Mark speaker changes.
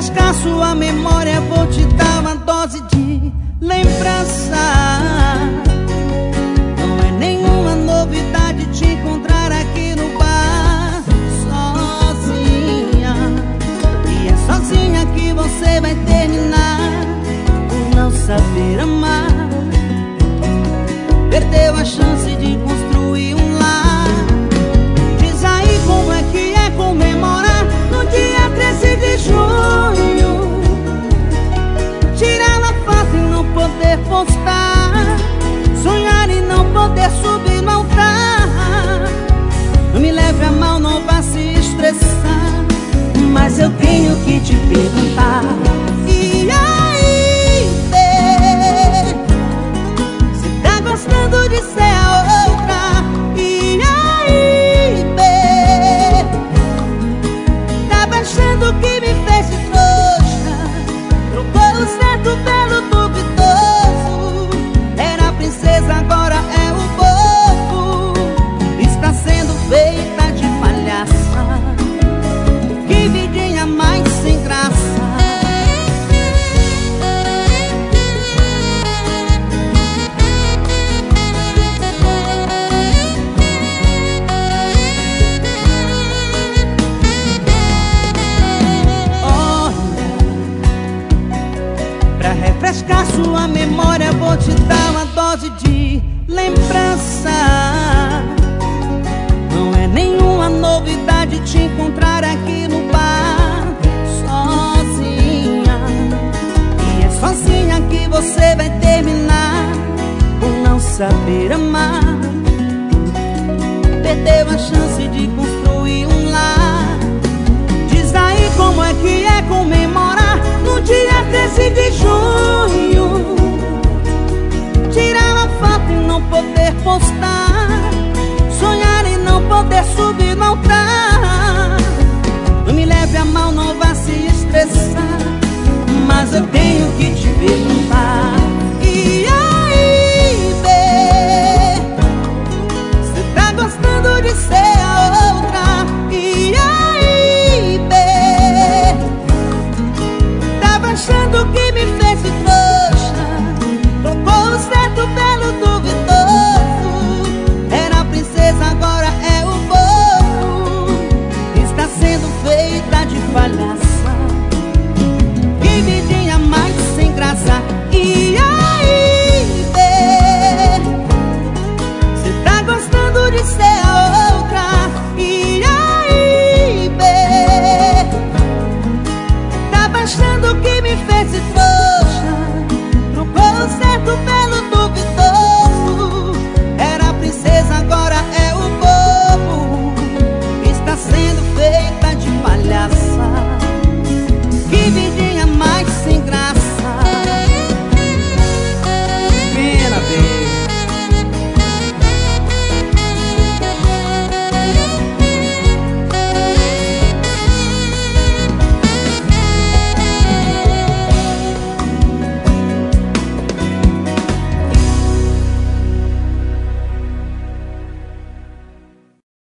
Speaker 1: refrescar sua memória, vou te dar uma dose de lembrança. Não é nenhuma novidade te encontrar aqui no bar sozinha. E é sozinha que você vai terminar por não saber amar. Perdeu a chance de construir um lar. Diz aí como é que é comemorar no dia 13 de junho. Tirar a foto e não poder postar, sonhar e não poder subir no altar. Não me leve a mal, não vá se estressar, mas eu tenho que te perguntar. E aí, bê, você tá gostando de ser a outra? E aí, bê, tá achando que me fez de trouxa? Trocou o certo pelo duvidoso. Era a princesa, agora é o bobo. Está sendo feita de palhaça. Que vidinha mais sem graça. Pra refrescar sua memória, vou te dar uma dose de lembrança. Não é nenhuma novidade te encontrar aqui no bar sozinha. E é sozinha que você vai terminar por não saber amar. Perdeu a chance de construir um lar. Diz aí como é que é comemorar no dia 13 de junho. Tirar a foto e não poder postar, sonhar e não poder subir no altar. Não me leve a mal, não vá se estressar, mas eu tenho que te perguntar.